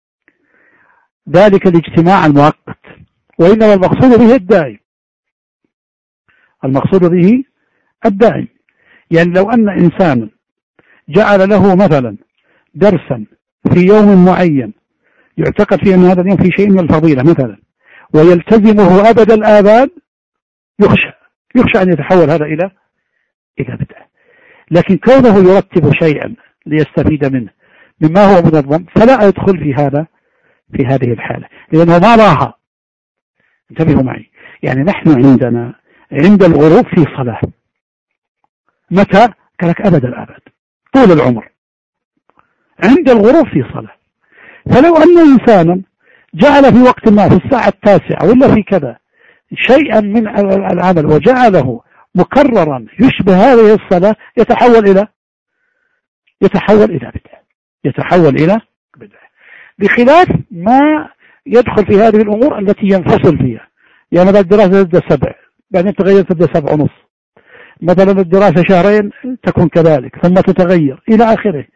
ذلك الاجتماع المؤقت، وإنما المقصود به الدائم المقصود به الدائم. يعني لو أن إنسان جعل له مثلا درسا في يوم معين يعتقد فيه أن هذا اليوم في شيء من الفضيلة مثلا ويلتزمه أبد الآباد، يخشى يخشى أن يتحول هذا إلى إلى بدعة. لكن كونه يرتب شيئا ليستفيد منه مما هو منظم فلا يدخل في هذا في هذه الحالة، لأنه ما راها. انتبهوا معي، يعني نحن عندنا عند الغروب في صلاة. متى؟ قال لك أبد الأبد طول العمر عند الغروب في صلاة. فلو أن إنسانا جعل في وقت ما في الساعة التاسعة ولا في كذا شيئا من العمل وجعله مكررا يشبه هذه الصلاة يتحول إلى يتحول إلى بدعة يتحول إلى بدعة بخلاف ما يدخل في هذه الأمور التي ينفصل فيها. يعني مثلا الدراسة تبدأ سبع بعدين تغير تبدأ سبع ونص، مثلا الدراسة شهرين تكون كذلك ثم تتغير إلى آخره.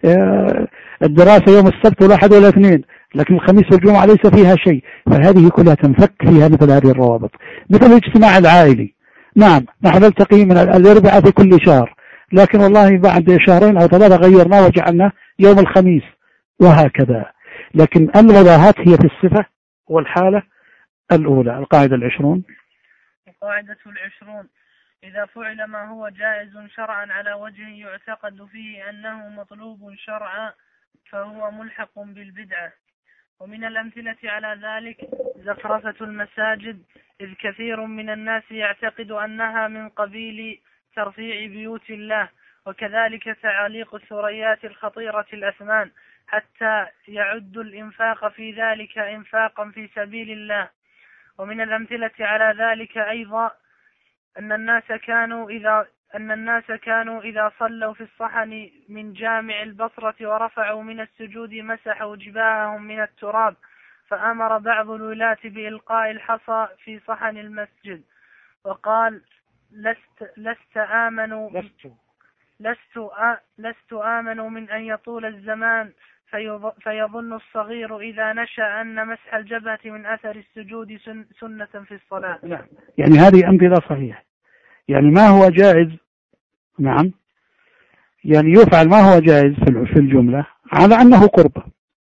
الدراسة يوم السبت والأحد والاثنين لكن الخميس والجمعة ليس فيها شيء، فهذه كلها تنفك فيها مثل هذه الروابط. مثل الاجتماع العائلي، نعم نحن نلتقي من الأربعاء في كل شهر لكن والله بعد شهرين أو ثلاثة غيرنا وجعلنا يوم الخميس وهكذا. لكن المباهات هي في الصفة والحالة الأولى. القاعدة العشرون القاعدة العشرون إذا فعل ما هو جائز شرعا على وجه يعتقد فيه أنه مطلوب شرعا فهو ملحق بالبدعة. ومن الأمثلة على ذلك زخرفة المساجد، إذ كثير من الناس يعتقد أنها من قبيل ترفيع بيوت الله، وكذلك تعاليق الثريات الخطيرة الأثمان حتى يعد الإنفاق في ذلك إنفاقا في سبيل الله. ومن الأمثلة على ذلك أيضا أن الناس كانوا إذا أن الناس كانوا إذا صلوا في الصحن من جامع البصرة ورفعوا من السجود مسحوا جباههم من التراب، فأمر بعض الولاة بإلقاء الحصى في صحن المسجد وقال لست لست آمنوا لست لست آ لست آمنوا من أن يطول الزمان فيظن الصغير إذا نشأ أن مسح الجبهة من أثر السجود سنة في الصلاة. نعم، يعني هذه أمثلة صحيحة. يعني ما هو جائز، نعم، يعني يفعل ما هو جائز في الجملة على أنه قربة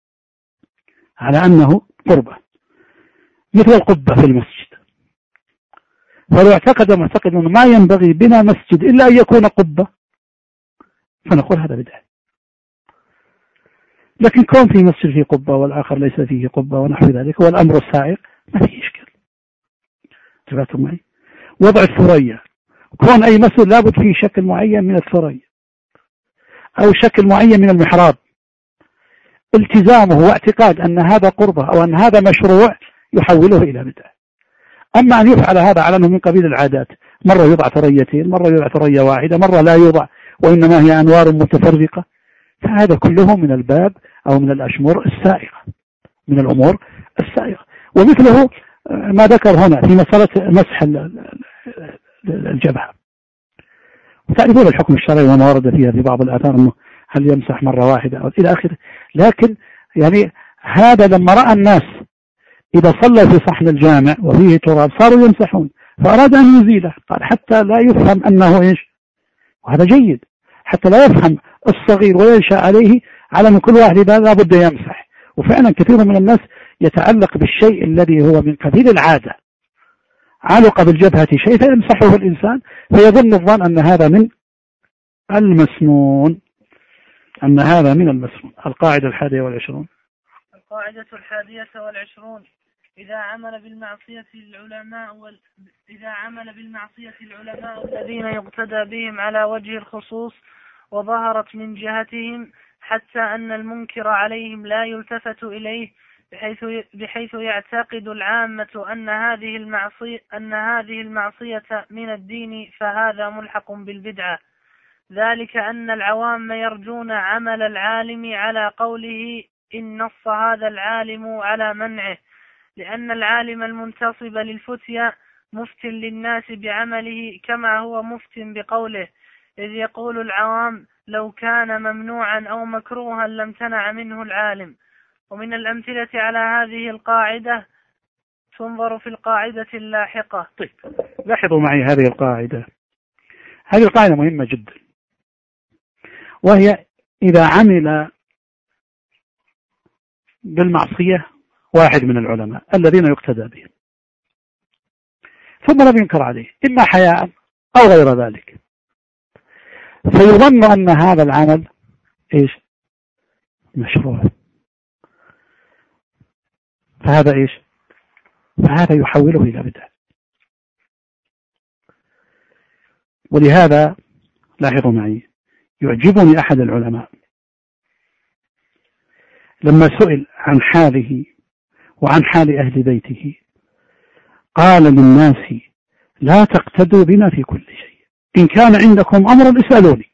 على أنه قربة مثل القبة في المسجد. فلو اعتقد معتقد أنه ما ينبغي بنا مسجد إلا أن يكون قبة فنقول هذا بدعة. لكن كون في مسجد فيه قبة والآخر ليس فيه قبة ونحو ذلك هو الأمر السائغ ما فيه إشكال. تبعتم معي؟ وضع الثريا، كون أي مسجد لابد فيه شكل معين من الثريا أو شكل معين من المحراب، التزامه واعتقاد أن هذا قربة أو أن هذا مشروع يحوله إلى بدعة. أما أن يفعل هذا على أنه من قبيل العادات، مرة يوضع ثريتين مرة يوضع ثريا واحدة مرة لا يوضع وإنما هي أنوار متفرقة، فهذا كله من الباب أو من الأشمر السائغة من الأمور السائغة. ومثله ما ذكر هنا في مسألة مسح الجبهة، وتعرفون الحكم الشرعي وما ورد فيها في بعض الآثار أنه هل يمسح مرة واحدة أو إلى آخره. لكن يعني هذا لما رأى الناس إذا صلى في صحن الجامع وفيه تراب صاروا يمسحون فأراد أن يزيله، قال حتى لا يفهم أنه إيش، وهذا جيد، حتى لا يفهم الصغير وينشأ عليه على أن كل واحد لا بد يمسح. وفعلا كثير من الناس يتعلق بالشيء الذي هو من قبيل العادة، علق بالجبهة شيء فيمسحه الإنسان فيظن الظن أن هذا من المسنون أن هذا من المسنون. القاعدة الحادية والعشرون القاعدة الحادية والعشرون إذا عمل بالمعصية العلماء وال... إذا عمل بالمعصية العلماء الذين يقتدى بهم على وجه الخصوص وظهرت من جهتهم حتى أن المنكر عليهم لا يلتفت إليه بحيث بحيث يعتقد العامة أن هذه المعصية أن هذه المعصية من الدين، فهذا ملحق بالبدعة. ذلك أن العوام يرجون عمل العالم على قوله إن نص هذا العالم على منعه، لأن العالم المنتصب للفتية مفت للناس بعمله كما هو مفت بقوله، إذ يقول العوام لو كان ممنوعا أو مكروها لم تنع منه العالم. ومن الأمثلة على هذه القاعدة تنظر في القاعدة اللاحقة. طيب لاحظوا معي هذه القاعدة، هذه القاعدة مهمة جدا، وهي إذا عمل بالمعصية واحد من العلماء الذين يقتدى بهم ثم لم ينكر عليه إما حياء أو غير ذلك، فيظن أن هذا العمل إيش مشروع، فهذا إيش فهذا يحوله إلى بدعة. ولهذا لاحظوا معي، يعجبني أحد العلماء لما سئل عن حاله وعن حال أهل بيته قال للناس: لا تقتدوا بنا في كل شيء، إن كان عندكم أمر اسألوني.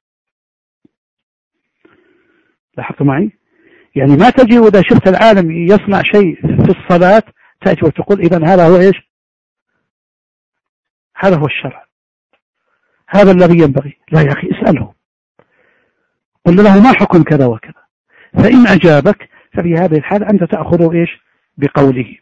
لاحظتوا معي؟ يعني ما تجي وإذا شفت العالم يصنع شيء في الصلاة تأتي وتقول إذن هذا هو إيش؟ هذا هو الشرع، هذا الذي ينبغي. لا يا أخي، اسأله، قل له ما حكم كذا وكذا، فإن أجابك ففي هذه الحالة أنت تأخذه إيش؟ بقوله.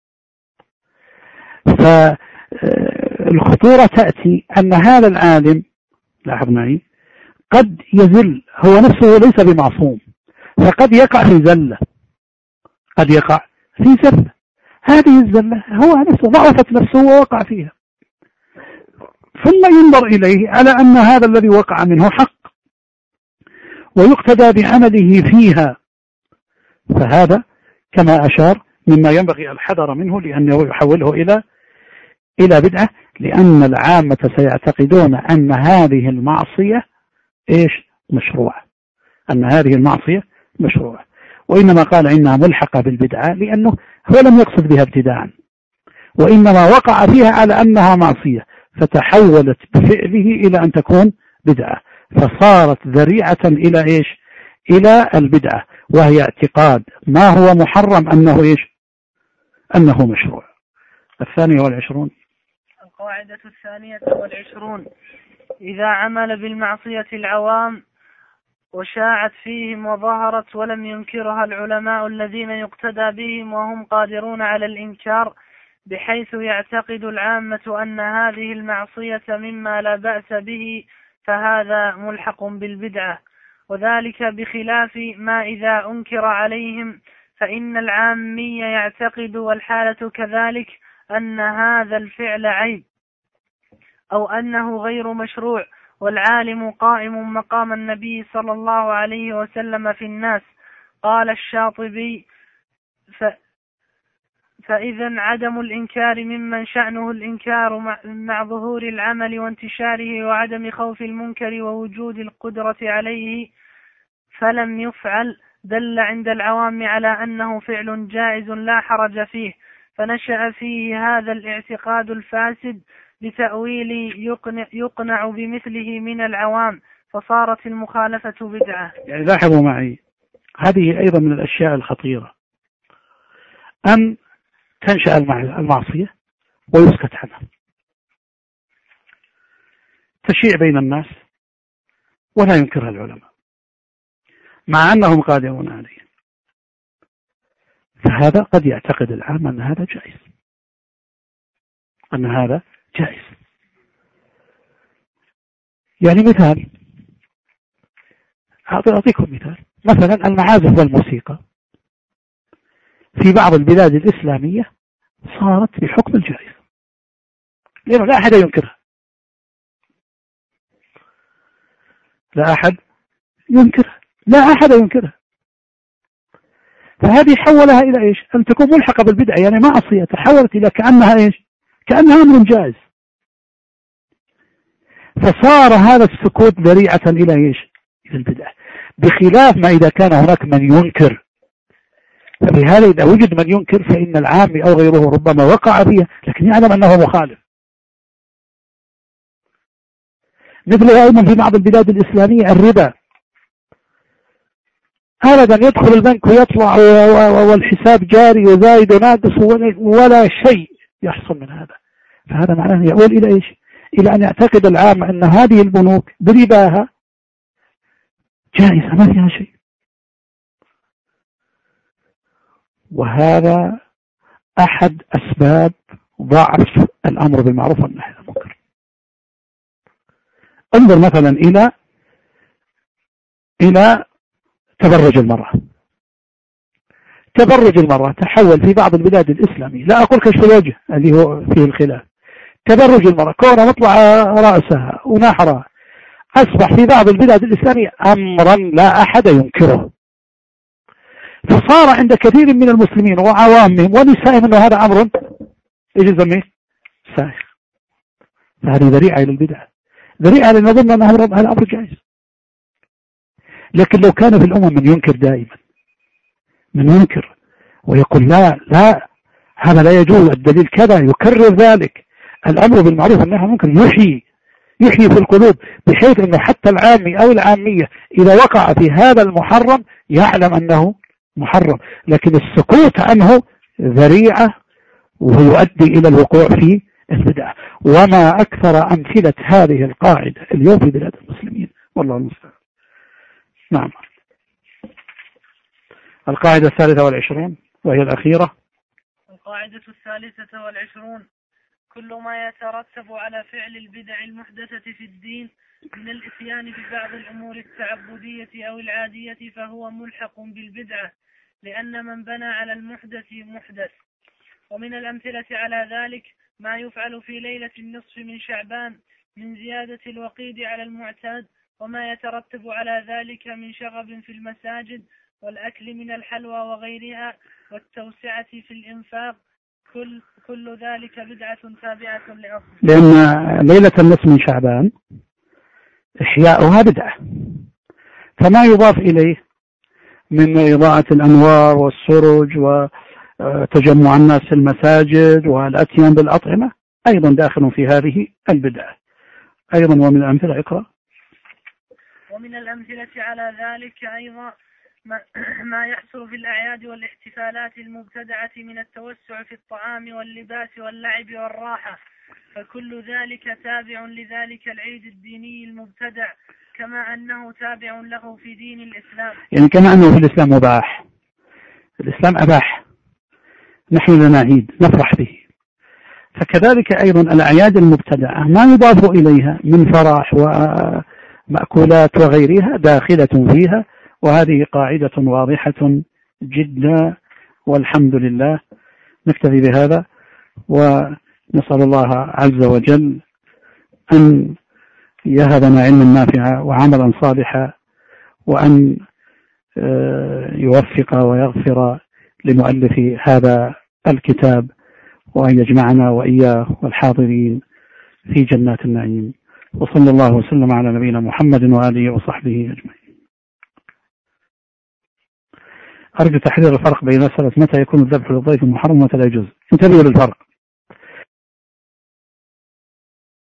فالخطورة تأتي أن هذا العالم، لاحظ معي، قد يزل، هو نفسه ليس بمعصوم، فقد يقع في زلة، قد يقع في زلة، هذه الزلة هو نفسه ضعفت نفسه ووقع فيها، ثم ينظر إليه على أن هذا الذي وقع منه حق ويقتدى بعمله فيها، فهذا كما أشار مما ينبغي الحذر منه، لأنه يحوله إلى إلى بدعة، لأن العامة سيعتقدون أن هذه المعصية إيش؟ مشروعة، أن هذه المعصية مشروعة، وإنما قال إنها ملحقة بالبدعة لأنه هو لم يقصد بها ابتداءً، وإنما وقع فيها على أنها معصية فتحولت بفعله إلى أن تكون بدعة، فصارت ذريعة إلى إيش؟ إلى البدعة، وهي اعتقاد ما هو محرم أنه إيش؟ أنه مشروع. الثانية والعشرون، القاعدة الثانية والعشرون: إذا عمل بالمعصية العوام وشاعت فيهم وظهرت ولم ينكرها العلماء الذين يقتدى بهم وهم قادرون على الإنكار، بحيث يعتقد العامة أن هذه المعصية مما لا بأس به، فهذا ملحق بالبدعة، وذلك بخلاف ما إذا أنكر عليهم، فإن العامي يعتقد والحالة كذلك أن هذا الفعل عيب أو أنه غير مشروع، والعالم قائم مقام النبي صلى الله عليه وسلم في الناس. قال الشاطبي: ف فإذا عدم الإنكار ممن شأنه الإنكار مع ظهور العمل وانتشاره وعدم خوف المنكر ووجود القدرة عليه فلم يفعل، دل عند العوام على أنه فعل جائز لا حرج فيه، فنشأ فيه هذا الاعتقاد الفاسد بتأويل يقنع, يقنع بمثله من العوام، فصارت المخالفة بدعة. يعني لاحظوا معي، هذه أيضا من الأشياء الخطيرة، أن تنشأ المعصية ويسكت عنها، تشيع بين الناس ولا ينكرها العلماء مع أنهم قادرون عليه، فهذا قد يعتقد العام أن هذا جائز، أن هذا جائز. يعني مثال، أعطيكم مثال، مثلا المعازف والموسيقى في بعض البلاد الإسلامية صارت بحكم الجائز، لأنه لا أحد ينكرها، لا أحد ينكرها لا أحد ينكرها فهذه حولها إلى إيش؟ أن تكون ملحقة بالبدعة، يعني معصية تحولت إلى كأنها إيش؟ كأنها أمر جائز، فصار هذا السكوت ذريعة إلى إيش؟ إلى البدعة، بخلاف ما إذا كان هناك من ينكر. فبهذا إذا وجد من ينكر فإن العام أو غيره ربما وقع فيها لكن يعلم أنه مخالف. مثل أيضا في بعض البلاد الإسلامية الربا، هذا يدخل البنك ويطلع والحساب جاري وزايد وناقص ولا شيء يحصل من هذا، فهذا معناه يقول إلى إيش؟ إلى أن يعتقد العام أن هذه البنوك برباها جائزة ما فيها شيء، وهذا أحد أسباب ضعف الأمر بالمعروف والنهي عن المنكر. انظر مثلا إلى إلى تبرج المرأة. تبرج المرأة تحول في بعض البلاد الإسلامية، لا أقول كشف الوجه الذي هو فيه الخلاف، تبرج المرأة كون مطلع رأسها ونحرها أصبح في بعض البلاد الإسلامية أمرا لا أحد ينكره، فصار عند كثير من المسلمين وعوامهم ونسائهم أنه هذا أمر إيش نسميه؟ سائغ، فهذه ذريعة إلى البدعة، ذريعة لنظن أنه هذا أمر جائز. لكن لو كان في الأمم من ينكر دائما، من ينكر ويقول لا لا هذا لا يجوز، الدليل كذا، يكرر ذلك، الأمر بالمعروف والنهي عن المنكر يحيي يحيي في القلوب، بحيث أنه حتى العامي أو العامية إذا وقع في هذا المحرم يعلم أنه محرم. لكن السكوت عنه ذريعة ويؤدي إلى الوقوع في البدع. وما أكثر أمثلة هذه القاعدة اليوم في بلاد المسلمين، والله المستعان. نعم. القاعدة الثالثة والعشرون وهي الأخيرة. القاعدة الثالثة والعشرون: كل ما يترتب على فعل البدع المحدثة في الدين من الإتيان ببعض الأمور التعبدية أو العادية فهو ملحق بالبدعة، لأن من بنى على المحدث محدث. ومن الأمثلة على ذلك ما يفعل في ليلة النصف من شعبان من زيادة الوقيد على المعتاد، وما يترتب على ذلك من شغب في المساجد والأكل من الحلوى وغيرها والتوسعة في الإنفاق، كل كل ذلك بدعة تابعة لأصل. لأن ليلة النصف من شعبان إحياؤها بدعة، فما يضاف إليه من إضاءة الأنوار والسرج وتجمع الناس في المساجد والأتيان بالأطعمة أيضا داخل في هذه البدعة أيضا. ومن الأمثلة اقرأ. ومن الأمثلة على ذلك أيضا ما يحصل في الأعياد والاحتفالات المبتدعة من التوسع في الطعام واللباس واللعب والراحة، فكل ذلك تابع لذلك العيد الديني المبتدع، كما أنه تابع له في دين الإسلام. يعني كما أنه في الإسلام مباح، الإسلام أباح، نحن لنا عيد نفرح به، فكذلك أيضا الأعياد المبتدعة ما يضاف إليها من فرح ومأكولات وغيرها داخلة فيها. وهذه قاعدة واضحة جدا، والحمد لله. نكتفي بهذا ونسأل الله عز وجل أن يهبنا علما نافعا وعملا صالحا، وأن يوفق ويغفر لمؤلف هذا الكتاب، وأن يجمعنا وإياه والحاضرين في جنات النعيم. وصلى الله وسلم على نبينا محمد وآله وصحبه أجمعين. أرجو تحرير الفرق بين مسألة متى يكون الذبح للضيف محرم ومتى لا يجوز. انتبهوا للفرق.